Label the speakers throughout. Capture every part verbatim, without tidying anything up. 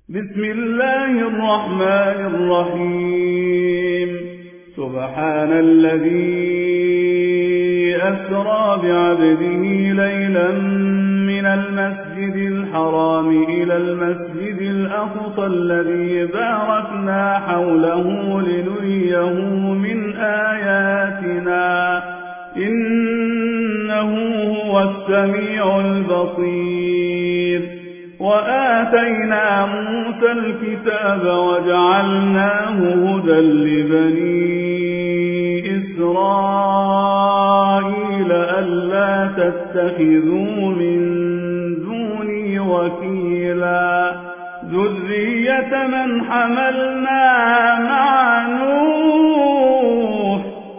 Speaker 1: بسم الله الرحمن الرحيم سبحان الذي أسرى بعبده ليلا من المسجد الحرام إلى المسجد الأقصى الذي باركنا حوله لنريه من آياتنا إنه هو السميع البصير وآتينا موسى الكتاب وجعلناه هدى لبني إسرائيل ألا تتخذوا من دوني وكيلا ذرية من حملنا مع نوح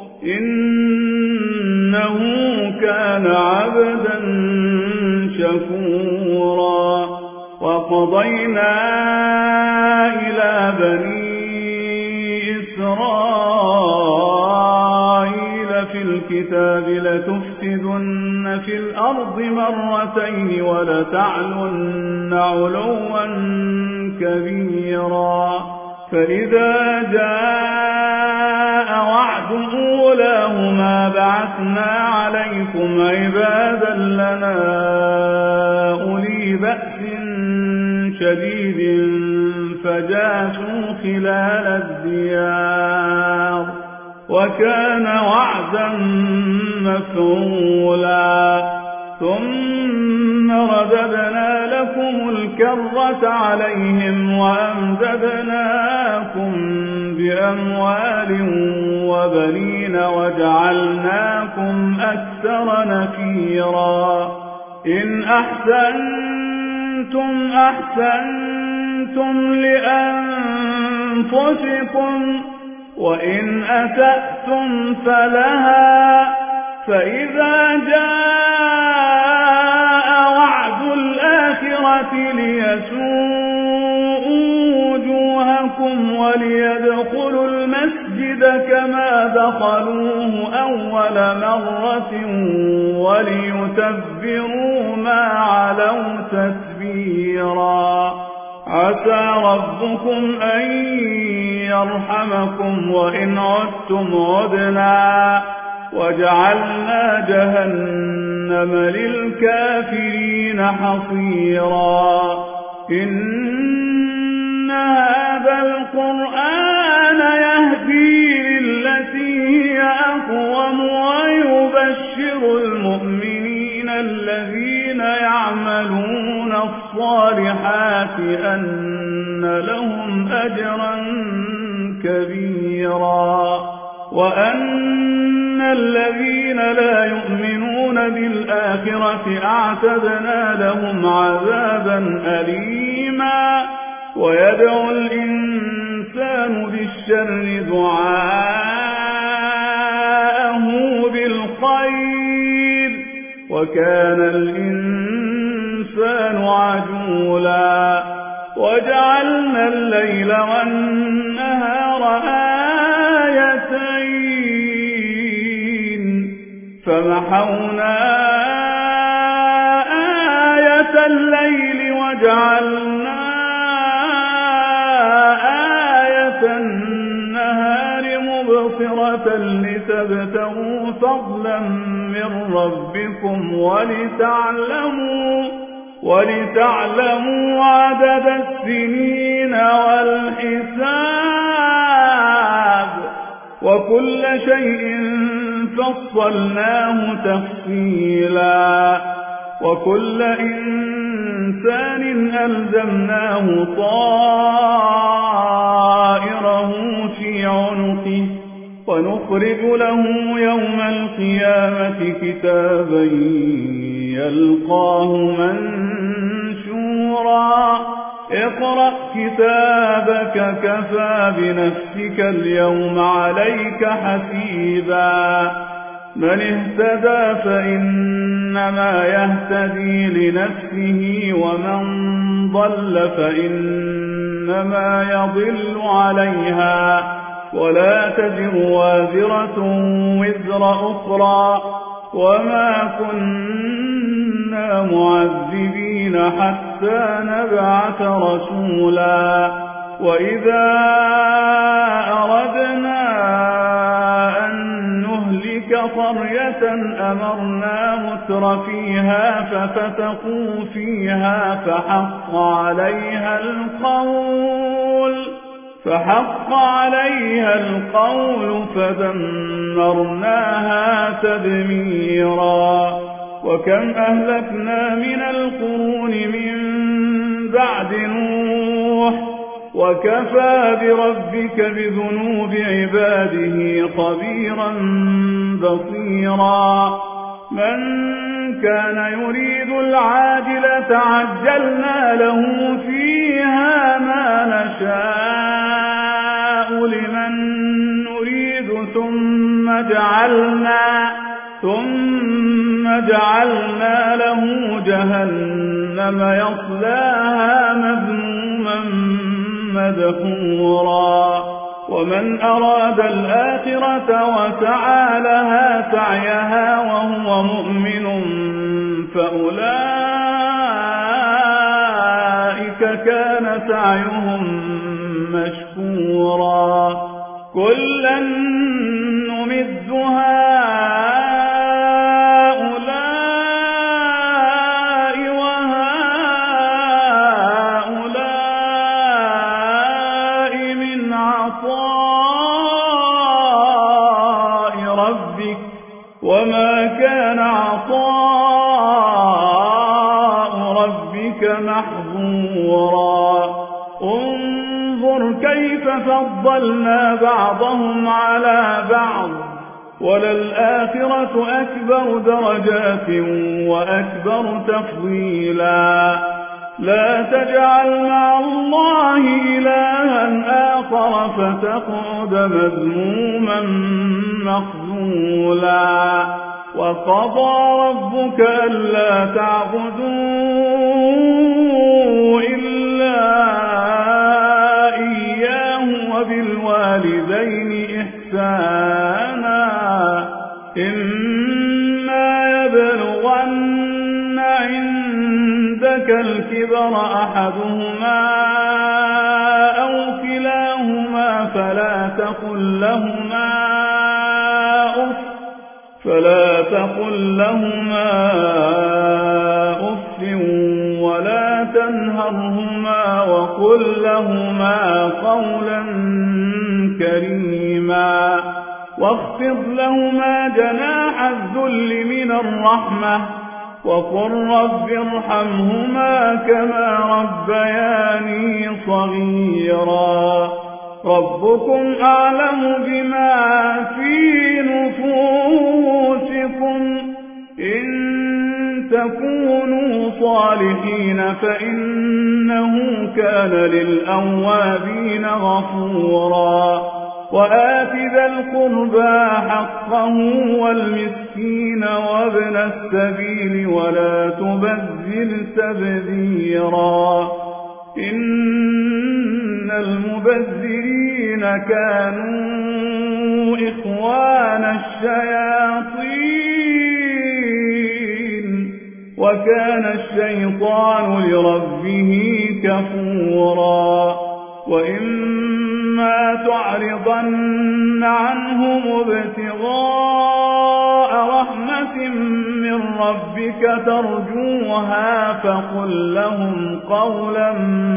Speaker 1: إنه كان عبدا شكورا وقضينا إلى بني إسرائيل في الكتاب لتفسدن في الأرض مرتين ولتعلن علوا كبيرا فإذا جاء وعد أولاهما بعثنا عليكم عبادا لنا أولي بأس شديد فجاسوا خلال الديار وكان وعدا مفعولا ثم رددنا لكم الكرة عليهم وأمددناكم بأموال وبنين وجعلناكم أكثر نفيرا إن أحسنتم أحسنتم لأنفسكم وإن أسأتم فلها فإذا جاء وعد الآخرة ليسوءوا وجوهكم وليدخلوا المسجد كما دخلوه أول مرة وليتبروا ما علوا تتبيرا عسى ربكم أن يرحمكم وإن عدتم عدنا وجعلنا جهنم للكافرين حصيرا إن هذا القرآن يهدي للتي هي أقوم ويبشر المؤمنين الذين يعملون الصالحات أن لهم أجرا كبيرا وأن الذين لا يؤمنون بالآخرة أعتدنا لهم عذابا أليما ويدعو الإنسان بالشر دعاءه بالخير وكان الإنسان عجولا وجعلنا الليل والنهار آيتين فمحونا آية الليل وجعلنا آية النهار مبصرة لتبتغوا فضلا من ربكم ولتعلموا ولتعلموا عدد السنين والحساب وكل شيء فصلناه تفصيلا وكل إنسان ألزمناه طائره في عنقه ونخرج له يوم القيامة كتابا يلقاه منشورا اقرأ كتابك كفى بنفسك اليوم عليك حسيبا من اهتدى فإنما يهتدي لنفسه ومن ضل فإنما يضل عليها ولا تزر وازرة وزر أخرى وما كنا معذبين حتى حتى نبعث رسولا وإذا أردنا أن نهلك قرية أمرنا متر فيها ففتقوا فيها فحق عليها القول فحق عليها القول فدمرناها تدميرا وكم أهلكنا من القرون من بعد نوح وكفى بربك بذنوب عباده خبيرا بصيرا من كان يريد العاجلة عجلنا له فيها ما نشاء لمن نريد ثم جعلنا ثم جعلنا له جهنم يصلاها مذموما مدحورا ومن أراد الآخرة وسعى لها سعيها وهو مؤمن فأولئك كان سعيهم مشكورا كلا نمد هؤلاء وهؤلاء من عطاء ربك وما كان عطاء ربك محظورا انظر كيف فضلنا بعضهم على بعض وللآخرة أكبر درجات وأكبر تفضيلا لا تجعل مع الله إلها آخر فتقعد مذموما مخذولا وقضى ربك ألا تعبدوا إلا إياه وبالوالدين إحسانا إما يبلغن عندك الكبر أحدهما أو كلاهما فلا تقل لهما أف فلا تقل لهما أف ولا تنهرهما وقل لهما قولا كريما واخفض لهما جناح الذل من الرحمة وقل رب ارحمهما كما ربياني صغيرا ربكم أعلم بما في نفوسكم إن تكونوا صالحين فإنه كان للأوابين غفورا وآت ذا القربى حقه والمسكين وابن السبيل ولا تبذل تبذيرا إن المبذرين كانوا إخوان الشياطين وكان الشيطان لربه كفورا وإما تعرضن عنهم ابتغاء رحمة من ربك ترجوها فقل لهم قولا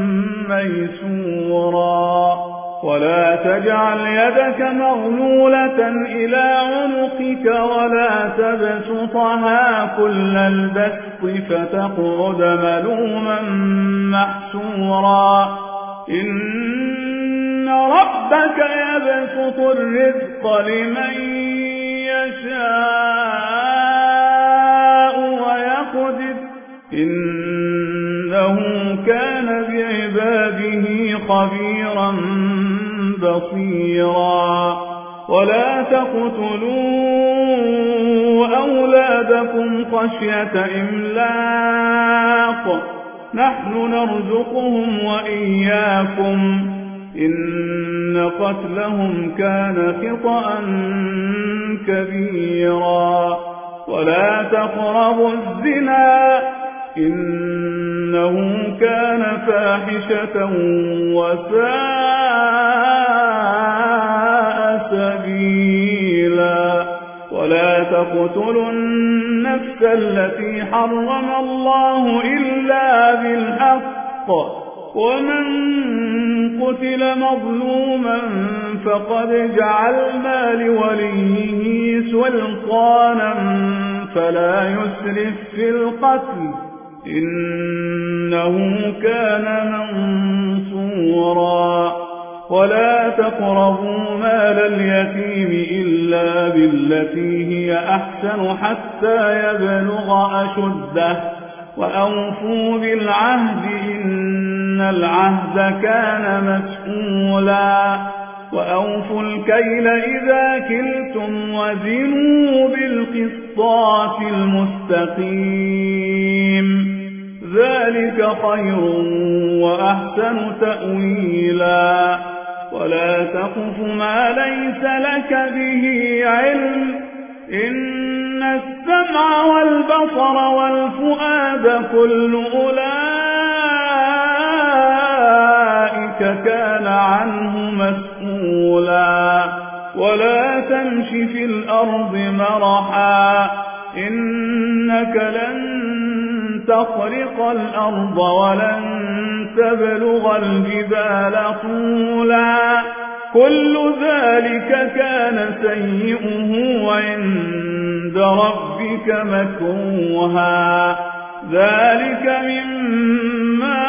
Speaker 1: ميسورا ولا تجعل يدك مغلولة إلى عنقك ولا تبسطها كل البسط فتقعد ملوما محسورا إن ربك يبسط الرزق لمن يشاء ويقدر إنه كان بعباده خبيرا بصيرا ولا تقتلوا أولادكم خشية إملاق نحن نرزقهم وإياكم إن قتلهم كان خطأ كبيرا ولا تقربوا الزنا إن إنه كان فاحشة وساء سبيلا ولا تقتلوا النفس التي حرم الله إلا بالحق ومن قتل مظلوما فقد جعلنا لوليه سلطانا فلا يسرف في القتل إنه كان منصورا ولا تقربوا مال اليتيم إلا بالتي هي أحسن حتى يبلغ أشده وأوفوا بالعهد إن العهد كان مسؤولا وأوفوا الكيل إذا كلتم وزنوا بالقسطاس المستقيم ذلك خير وأحسن تأويلا ولا تقف ما ليس لك به علم إن السمع والبصر والفؤاد كل أولئك كان عنه مسؤولا ولا تمش في الأرض مرحا إنك لن تخرق الأرض ولن تبلغ الجبال طولا كل ذلك كان سيئه عند ربك مكروها ذلك مما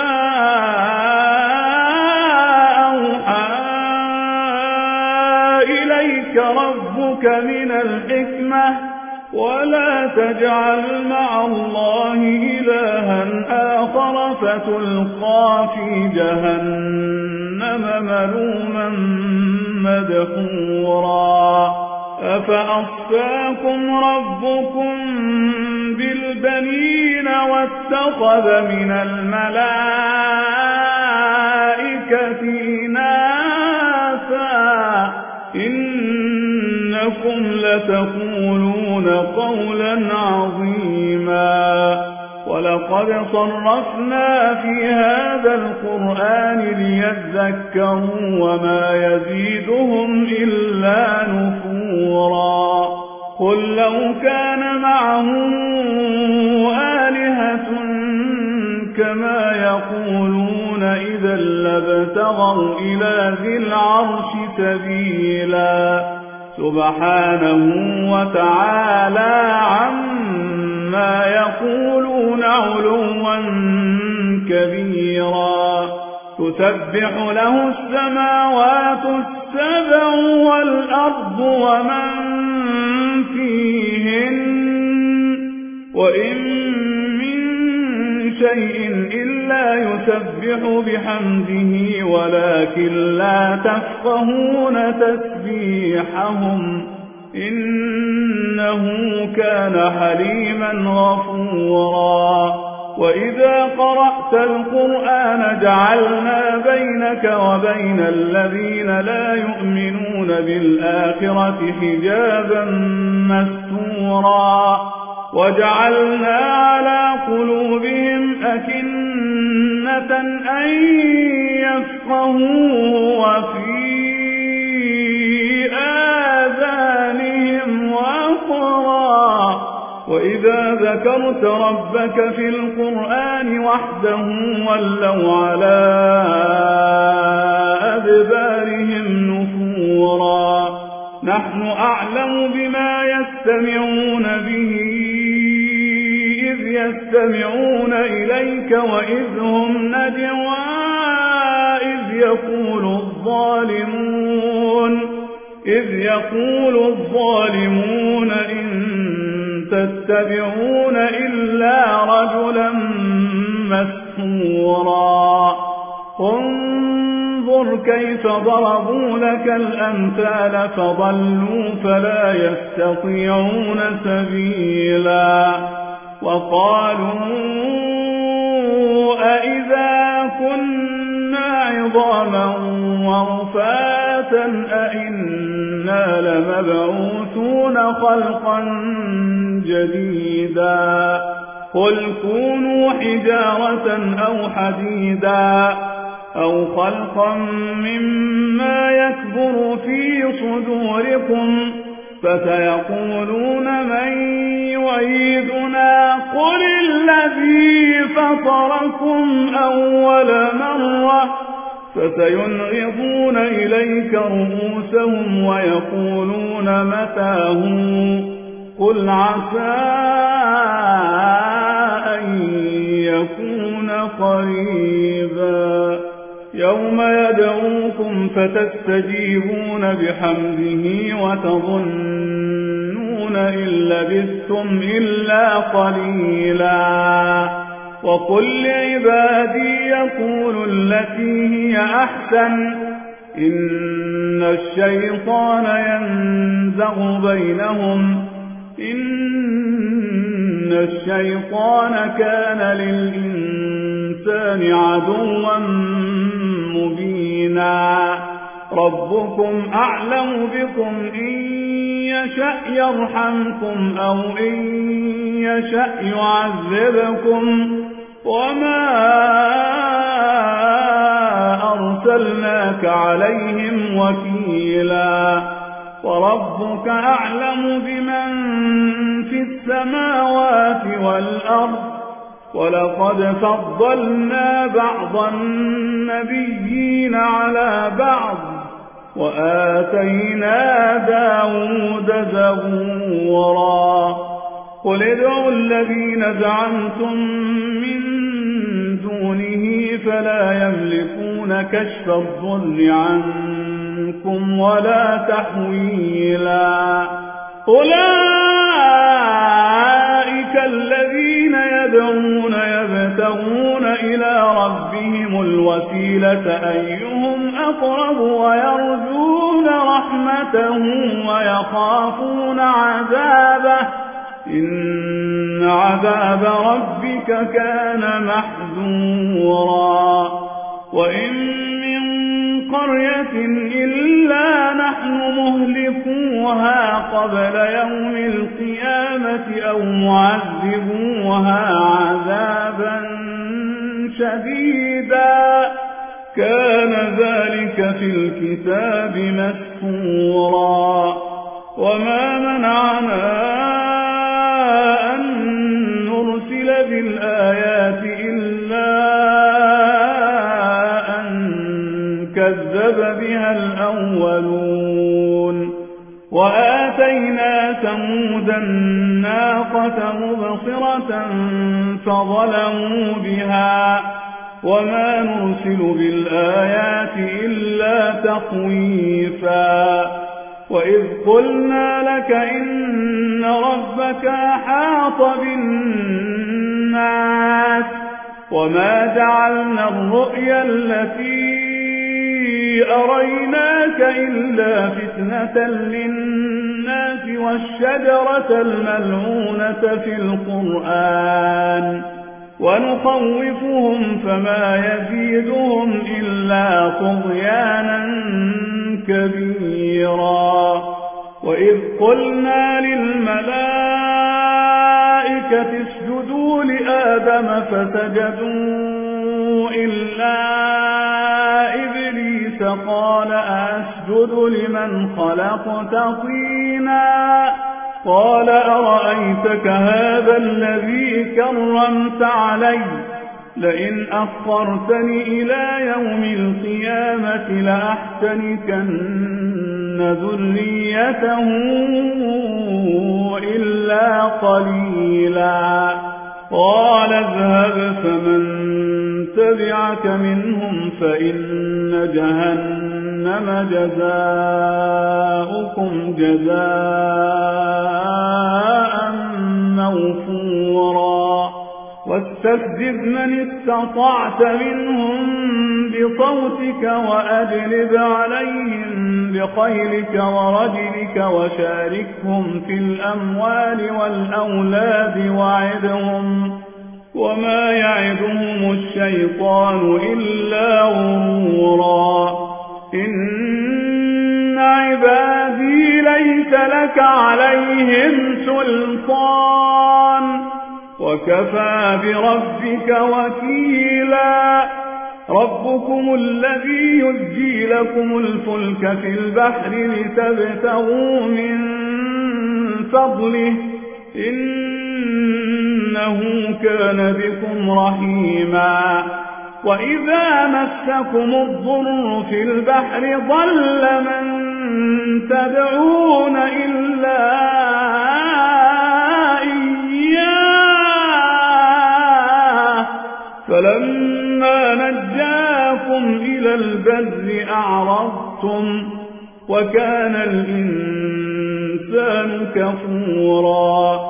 Speaker 1: أوحى إليك ربك من الحكمة ولا تجعل مع الله إلها آخر فتلقى في جهنم ملوما مدحورا أفأصفاكم ربكم بالبنين واتخذ من الملائكة إناثا إنكم لتقولون قولا عظيما ولقد صرفنا في هذا القرآن ليذكروا وما يزيدهم إلا نفورا قل لو كان معه آلهة كما يقولون إذا لابتغوا إلى ذي العرش سبيلا سبحانه وتعالى عما يقولون علوا كبيرا تسبح له السماوات السبع والأرض ومن فيهن وإن من شيء إلا يسبح بحمده ولكن لا تفقهون تسبيحهم إنه كان حليما غفورا وإذا قرأت القرآن جعلنا بينك وبين الذين لا يؤمنون بالآخرة حجابا مستورا وجعلنا على قلوبهم أكنة أن يفقهوا وفي آذانهم وقرا وإذا ذكرت ربك في القرآن وحده ولوا على أدبارهم نفورا نحن أعلم بما يستمعون به إذ يستمعون إليك وإذ هم نجوى إذ يقول الظالمون إذ يقول الظالمون إن تتبعون إلا رجلا مسحورا انظر كيف ضربوا لك الأمثال فضلوا فلا يستطيعون سبيلا وقالوا أئذا كنا عظاما ورفاتا أئنا لمبعوثون خلقا جديدا قل كونوا حجارة أو حديدا أو خلقا مما يكبر في صدوركم فسيقولون من يعيدنا قل الذي فطركم أول مرة فسينغضون إليك رؤوسهم ويقولون متاه قل عسى أن يكون قريبا يوم يدعوكم فتستجيبون بحمده وتظنون إن لبثتم إلا قليلا وقل لعبادي يقولوا التي هي أحسن إن الشيطان ينزغ بينهم إن الشيطان كان للإنسان عدوا مبينا ربكم أعلم بكم إن يشأ يرحمكم أو إن يشأ يعذبكم وما أرسلناك عليهم وكيلا وربك أعلم بمن في السماوات والأرض ولقد فضلنا بعض النبيين على بعض وآتينا داود زبورا قل ادعوا الذين زعمتم من دونه فلا يملكون كشف الضر عنكم ولا تحويلا أولئك الذين يدعون يبتغون إلى ربهم الوسيلة أيهم أقرب ويرجون رحمته ويخافون عذابه إن عذاب ربك كان محذورا وإن من قرية إلا نحن مهلكوها قبل يوم القيامة أو معذبوها عذابا شديدا كان ذلك في الكتاب مسطورا وما منعنا أن نرسل بالآيات إلا أن كذب بها الأولون وآتينا ثمود الناقة مبصرة فظلموا بها وما نرسل بالآيات إلا تخويفا وإذ قلنا لك إن ربك أحاط بالناس وما جعلنا الرؤيا التي أريناك إلا فتنة للناس والشجرة الملعونة في القرآن ونخوفهم فما يزيدهم إلا طغيانا كبيرا وإذ قلنا للملائكة اسجدوا لآدم فسجدوا إلا إبليس قال أسجد لمن خلقت طينا قال أرأيتك هذا الذي كرمت علي لئن أخرتني إلى يوم القيامة لأحتنكن ذريته إلا قليلا قال اذهب فمن تبعك منهم فإن جهنم جزاؤكم جزاء موفورا واستفزز من استطعت منهم بصوتك وأجلب عليهم بخيلك ورجلك وشاركهم في الأموال والأولاد وعدهم وما يعدهم الشيطان إلا غرورا إن عبادي ليس لك عليهم سلطان وكفى بربك وكيلا ربكم الذي يزجي لكم الفلك في البحر لتبتغوا من فضله إنه كان بكم رحيما وإذا مسكم الضر في البحر ضل من تدعون إلا إياه فلما نجاكم إلى البر أعرضتم وكان الإنسان كفورا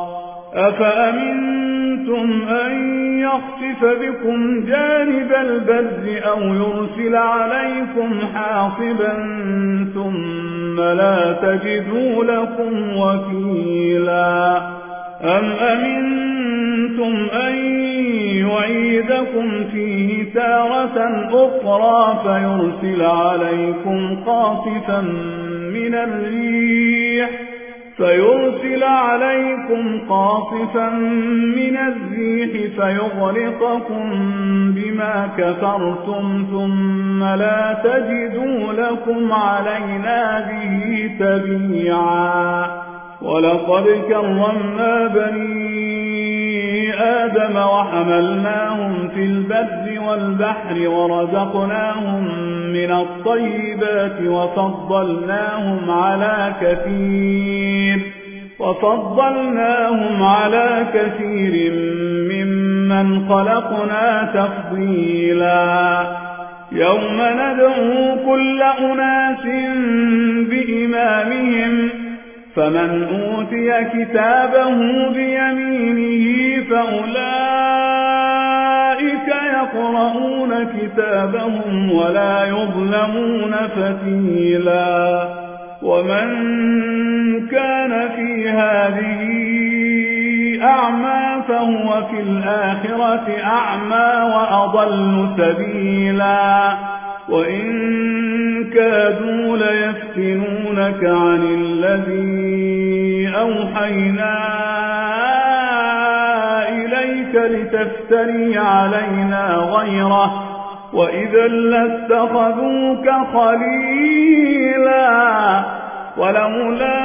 Speaker 1: أفأمنتم أن يخسف بكم جانب البر أو يرسل عليكم حاصبا ثم لا تجدوا لكم وكيلا أم أمنتم أن يعيدكم فيه تارة أخرى فيرسل عليكم قاصفا من الريح فيرسل عليكم قاصفا من الريح فيغرقكم بما كفرتم ثم لا تجدوا لكم علينا به تبيعا ولقد كرمنا بني آدم وحملناهم في البر والبحر ورزقناهم من الطيبات وفضلناهم على كثير وفضلناهم على كثير ممن خلقنا تفضيلا يوم ندعو كل أناس بإمامهم فمن أوتي كتابه بيمينه فأولئك يقرؤون كتابهم ولا يظلمون فتيلا ومن كان في هذه أعمى فهو في الآخرة أعمى وأضل سبيلا وإن كادوا ليفتنونك عن الذي أوحينا إليك لتفتري علينا غيره وإذا لاتخذوك خليلا ولولا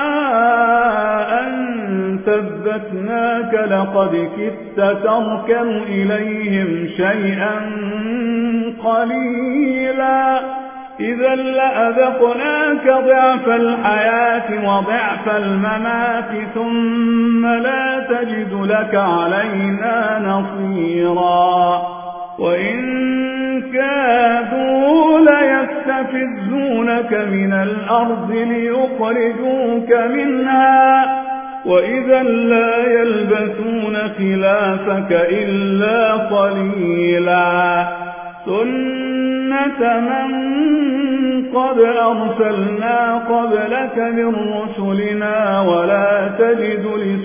Speaker 1: أن ثبتناك لقد كدت تركن إليهم شيئا قليلا إذا لأذقناك ضعف الحياة وضعف الممات ثم لا تجد لك علينا نصيرا وإن كادوا ليستفزونك من الأرض ليخرجوك منها وإذا لا يلبثون خلافك إلا قليلا سنة من قد أرسلنا قبلك من رسلنا ولا تجد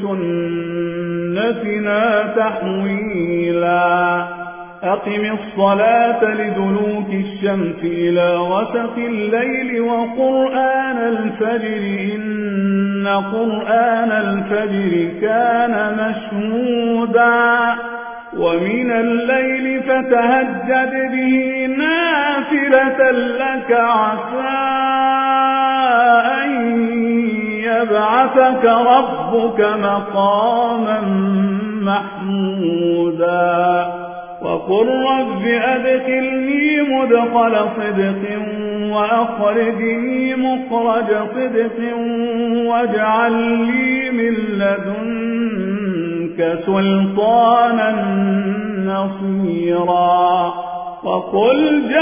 Speaker 1: لسنتنا تحويلا أقم الصلاة لدلوك الشمس إلى غسق الليل وقرآن الفجر إن قرآن الفجر كان مشهودا ومن الليل فتهجد به نافلة لك عسى أن يبعثك ربك مقاما محمودا وقل رب أدخلني مدخل صدق وأخرجني مخرج صدق واجعل لي من لدنك سلطانا نصيرا وقل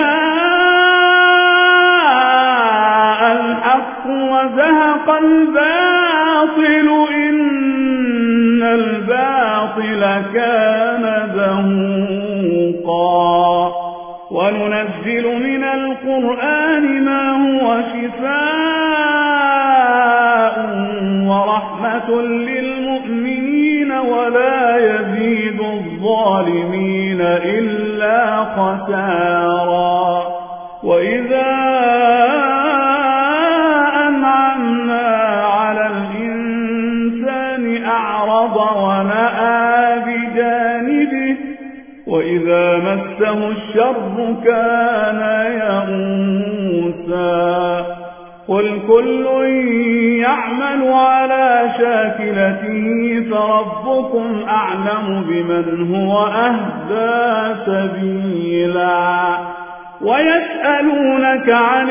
Speaker 1: جاء الحق وزهق الباطل إن الباطل كان زهوقا وننزل من القرآن ما هو شفاء ورحمة للمؤمنين ولا يزيد الظالمين إلا خسارا وإذا أنعمنا على الإنسان أعرض ونأى ومسه الشر كان يئوسا قل كل يعمل على شاكلته فربكم أعلم بمن هو أهدى سبيلا ويسألونك عن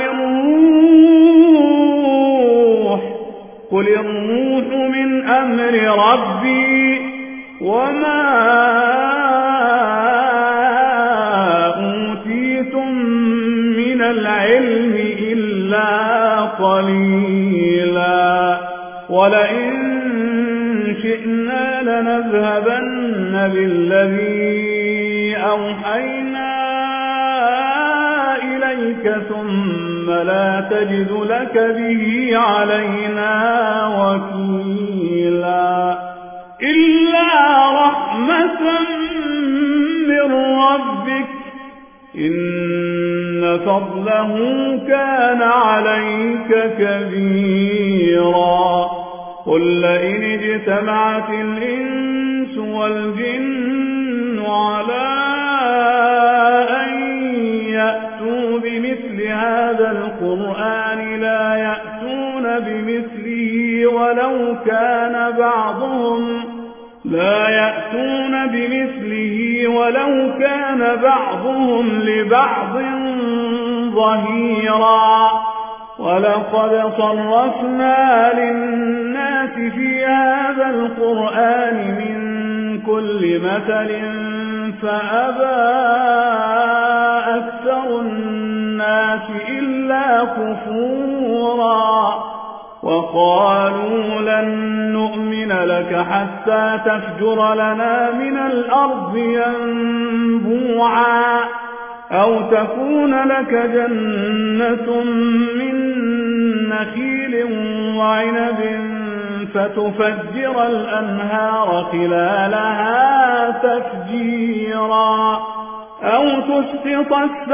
Speaker 1: الروح قل الروح من أمر ربي وما أوتيتم من العلم إلا قليلا ولئن شئنا لنذهبن بالذي أوحينا إليك ثم لا تجد لك به علينا وكيلا إلا رحمة من ربك إن فضله كان عليك كبيرا قل لئن اجتمعت الإنس والجن على أن يأتوا بمثل هذا القرآن لا يأتون بمثله ولو كان بعضهم لا يأتون بمثله ولو كان بعضهم لبعض ظهيرا ولقد صرفنا للناس في هذا القرآن من كل مثل فأبى أكثر الناس إلا كفورا وقالوا لن نؤمن لك حتى تفجر لنا من الأرض ينبوعا أو تكون لك جنة من نخيل وعنب فتفجر الأنهار خلالها تفجيرا أو تسقط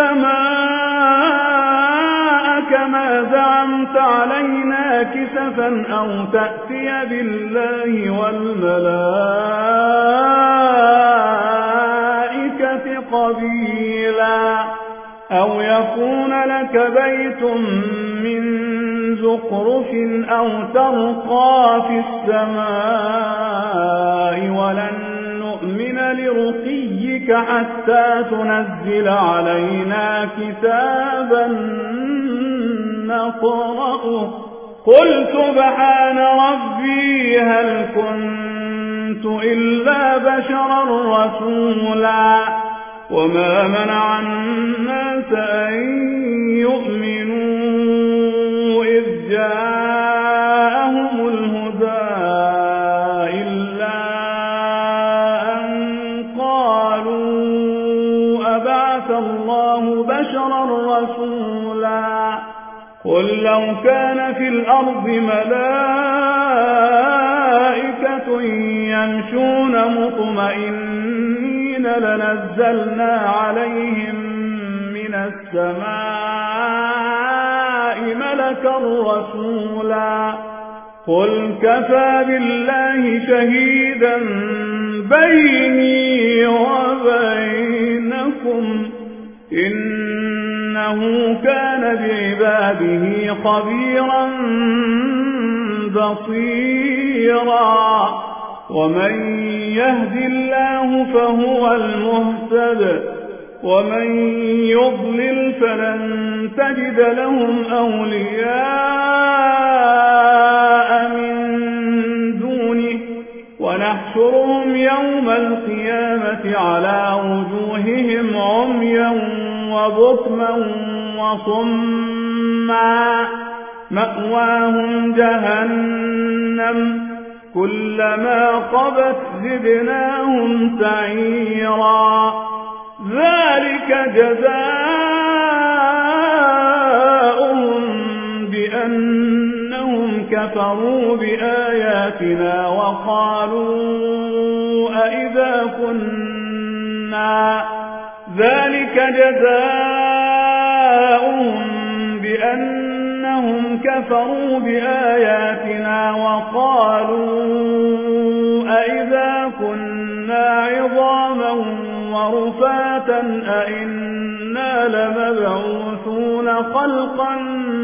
Speaker 1: السماء كما زعمت علينا كسفا أو تأتي بالله والملائكة قبيلا أو يكون لك بيت من زخرف أو ترقى في السماء ولن نؤمن لرقيك حتى تنزل علينا كتابا نقرأه قل سبحان ربي هل كنت إلا بشرا رسولا وما منع الناس أن يؤمنوا إذ جاءهم الهدى إلا أن قالوا أبعث الله بشرا رسولا قل لو كان في الأرض ملائكة يمشون مطمئنين لنزلنا عليهم من السماء ملكا رسولا قل كفى بالله شهيدا بيني وبينكم إنه كان بعباده خبيرا بصيرا ومن يهد الله فهو المهتد ومن يضلل فلن تجد لهم أولياء من دونه ونحشرهم يوم القيامة على وجوههم عميا وبكما وصما مأواهم جهنم كلما خبت زدناهم سعيرا ذلك جزاؤهم بأنهم كفروا بآياتنا وقالوا أئذا كنا ذلك جزاؤهم بأنهم كفروا بآياتنا وقالوا أئذا كنا عظاما ورفاتا أمواتا أئنا لمبعوثون خلقا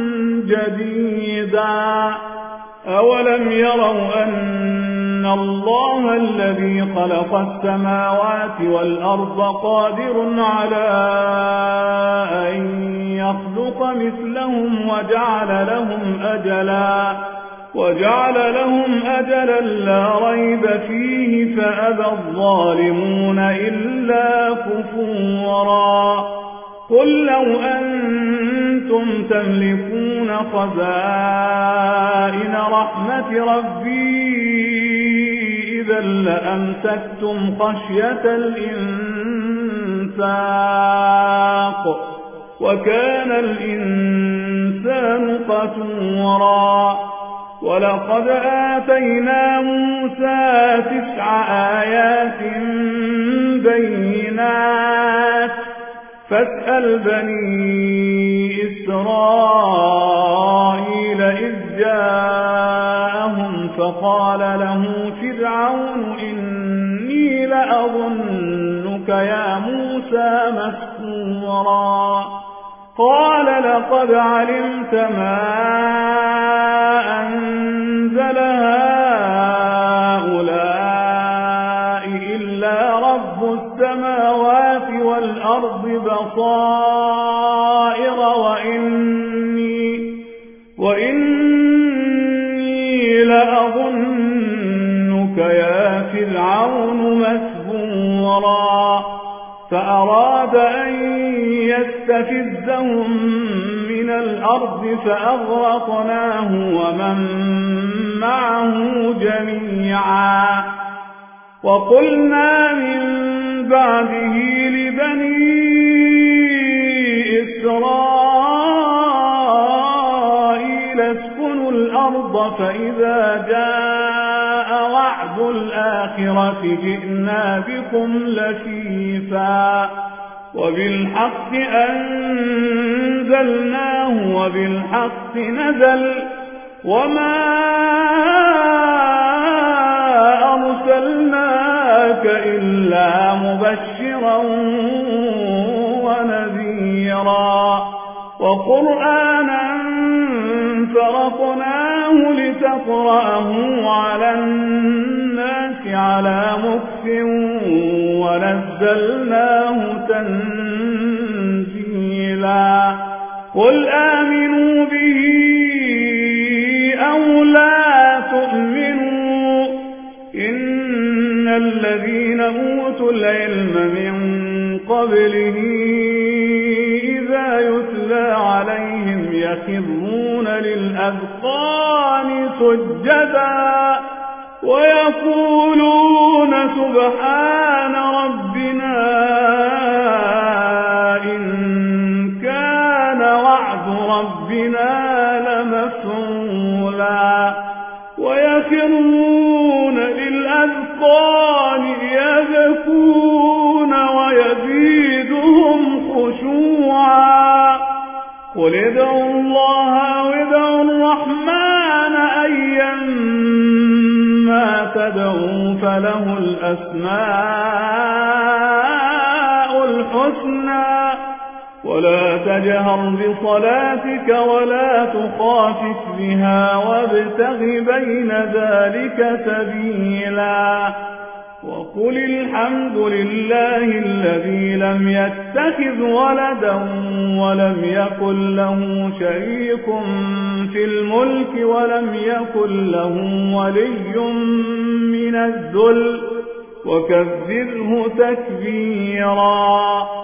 Speaker 1: جديدا أولم يروا أن الله الذي خلق السماوات والأرض قادر على أن يخلق مثلهم وجعل لهم أجلا وجعل لهم أجلا لا ريب فيه فأبى الظالمون إلا كفورا قل لو أنتم تملكون خزائن رحمة ربي إذا لأمسكتم خشية الإنفاق وكان الإنسان قتورا ولقد آتينا موسى تسع آيات بينات فاسأل بني إسرائيل إذ جاءهم فقال له فرعون إني لأظنك يا موسى مسحورا قال لقد علمت ما أنزل هؤلاء إلا رب السماوات والأرض بصائر وإني, وإني لأظنك يا فرعون مسحورا فأراد أن يستفزهم من الأرض فأغرقناه ومن معه جميعا وقلنا من بعده لبني إسرائيل اسكنوا الأرض فإذا جاء وعد الآخرة جئنا بكم لفيفا وبالحق أنزلناه وبالحق نزل وما أرسلناك إلا مبشرا ونذيرا وقرآنا فرقناه لتقرأه على الناس على مكث ونزلناه تنزيلا قل آمنوا به أو لا تؤمنوا إن الذين أوتوا العلم من قبله إذا يتلى عليهم يخرون للأذقان سجدا ويقولون سبحان ربنا إن كان وعد ربنا لمفعولا ويخرون للأذقان يبكون ويزيدهم خشوعا قل ادعوا الله وادعوا الرحمن أيما تدعوا فله الأسماء الحسنى ولا تجهر بصلاتك ولا تخافت بها وابتغ بين ذلك سبيلا وقل الحمد لله الذي لم يتخذ ولدا ولم يكن له شريك في الملك ولم يكن له ولي من الذل وكبره تكبيرا